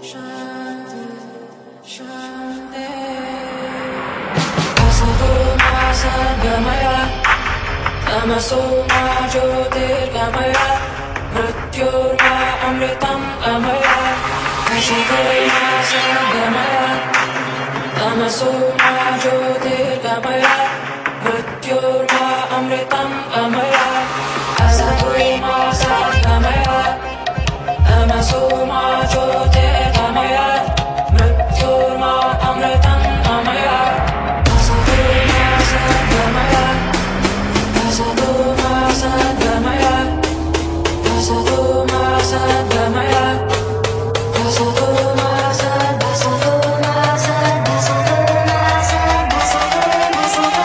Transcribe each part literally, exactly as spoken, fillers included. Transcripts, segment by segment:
Shanti, Shanti. Asado ma sadgamaya, tamaso ma jyotirgamaya, mrityurma amritam gamaya. Asado ma sadgamaya, tamaso ma jyotirgamaya, mrityurma amritam gamaya. Asado ma sadgamaya, tamaso ma jyotirgamaya, mrityurma amritam gamaya. Asado ma sadgamaya, asado ma sadgamaya, asado ma sadgamaya, asado ma sad, asado ma sad, asado ma sad, asado ma sad,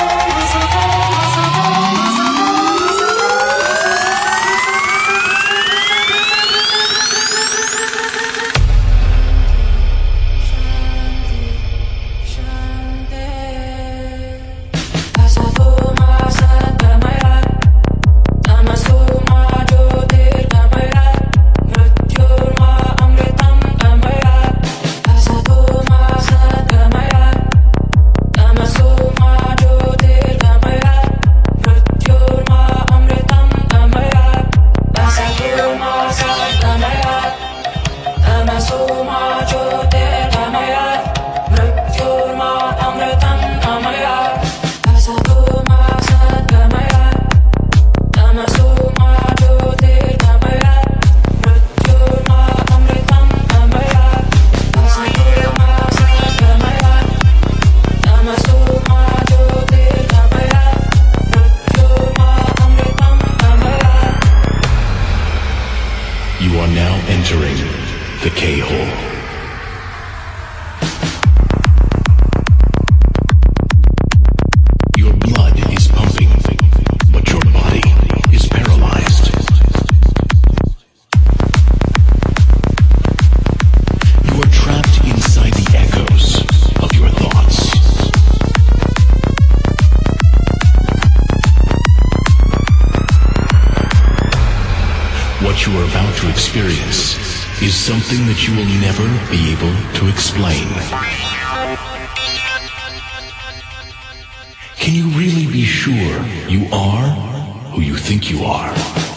You are now entering the K-hole. Your blood is pumping, but your body is paralyzed. You are trapped inside the echoes of your thoughts. What you are about to experience is something that you will never be able to explain. Can you really be sure you are who you think you are?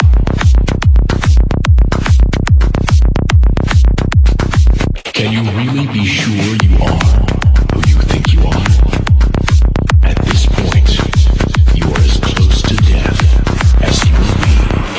Can you really be sure you are who you think you are? At this point, you are as close to death as you will be.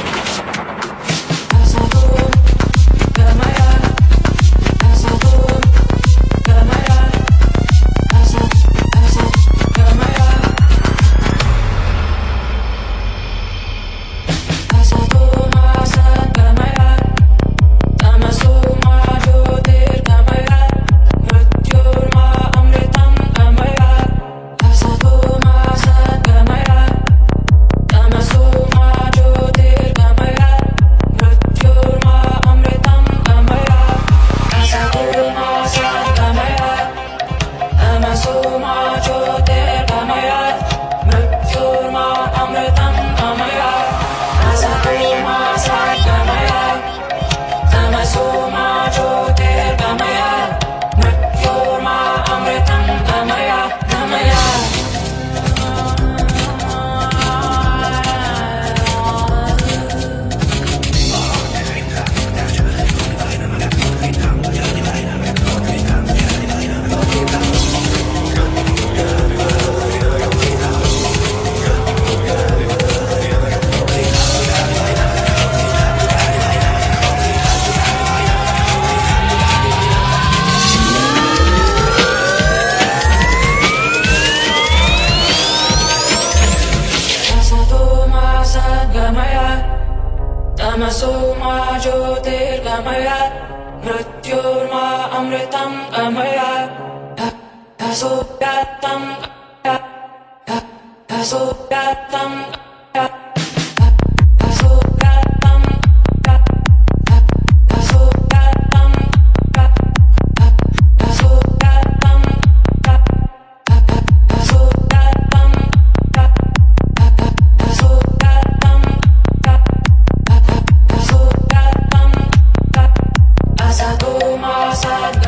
Tamaso ma jyotirgamaya, mrityurma amritam gamaya. Taso yatam, taso yatam, taso yatam, taso yatam, taso yatam, taso yatam, taso yatam. Asado ma sad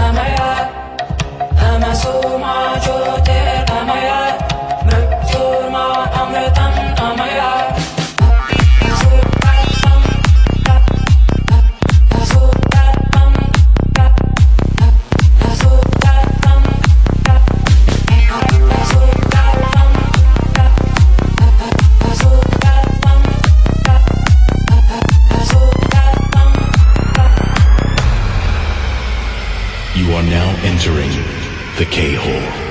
are now entering the K-hole.